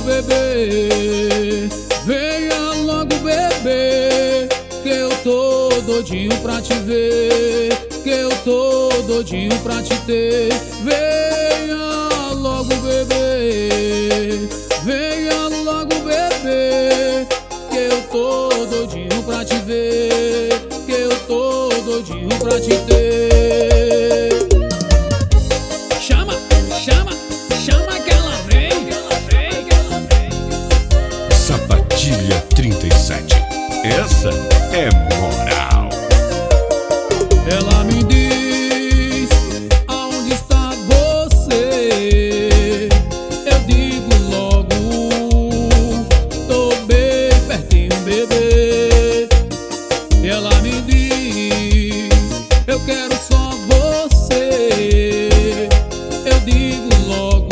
bebê, venha logo bebê, que eu tô doidinho pra te ver, que eu tô doidinho pra te ter. Venha logo bebê, venha logo bebê, que eu tô doidinho pra te ver, que eu tô doidinho pra te ter. Chama, chama, chama que ela vem. Sapatilha 37, essa é moral. Ela me diz aonde está você, eu digo logo, tô bem pertinho, bebê. Ela me diz, eu quero só você, eu digo logo,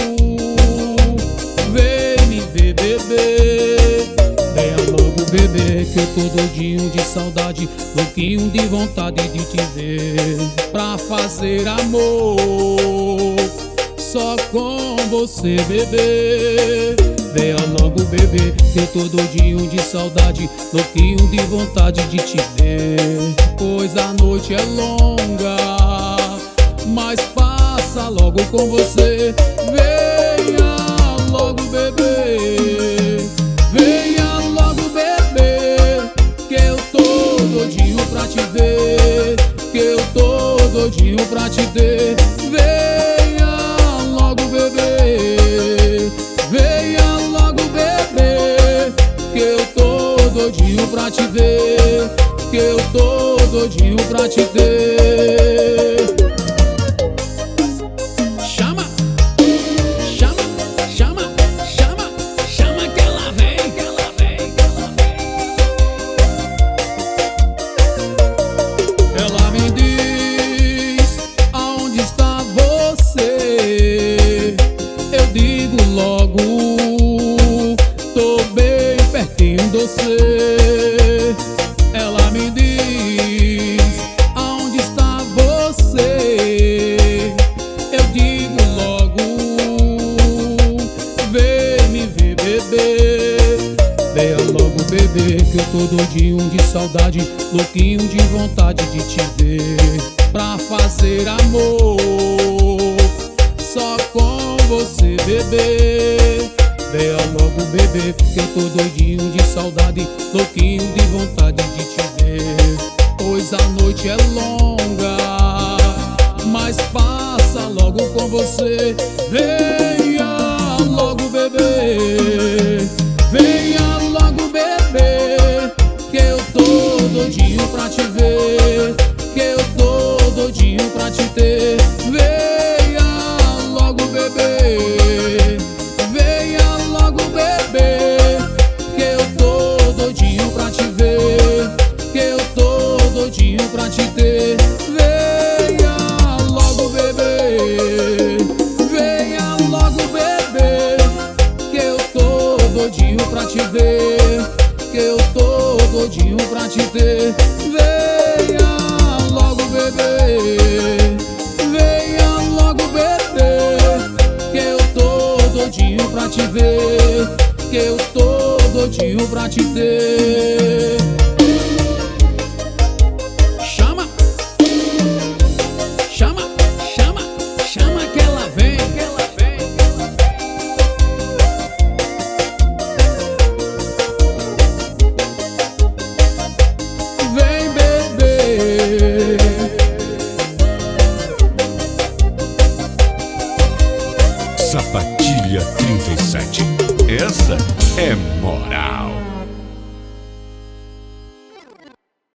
vem me ver, bebê. Venha logo, bebê, que eu tô doidinho de saudade, louquinho de vontade de te ver, pra fazer amor só com você, bebê. Venha logo, bebê, que eu tô doidinho de saudade, louquinho de vontade de te ver, pois a noite é longa, mas passa logo com você. Venha logo, bebê, venha logo, bebê, que eu tô doidinho pra te ver, que eu tô doidinho pra te ter. Venha logo, bebê, venha logo, bebê, que eu tô doidinho pra te ver, que eu tô doidinho pra te ter. Chama, chama, chama, chama, chama que ela vem, que ela vem, que ela vem. Ela me diz aonde está você, eu digo logo, tô bem pertinho de você. Ela me diz aonde está você, eu digo logo, vem me ver, bebê. Venha logo, bebê, que eu tô doidinho de saudade, louquinho de vontade de te ver, pra fazer amor só com você, bebê. Venha logo, bebê, que eu tô doidinho de saudade, louquinho de vontade de te ver, pois a noite é longa, mas passa logo com você. Venha logo, bebê, venha logo, bebê, que eu tô doidinho pra te ver, que eu tô doidinho pra te ter. Venha logo, bebê, venha logo, bebê, que eu tô doidinho pra te ver, que eu tô doidinho pra te ter. Venha logo, bebê, venha logo, bebê, que eu tô doidinho pra te ver, que eu tô doidinho pra te ter. Venha logo, bebê, venha logo, bebê, que eu tô doidinho pra te ver, que eu tô doidinho pra te ter. Chama, chama, chama, chama que ela vem, que ela vem, que ela vem. Vem, bebê. Sapatilha 37, essa é moral.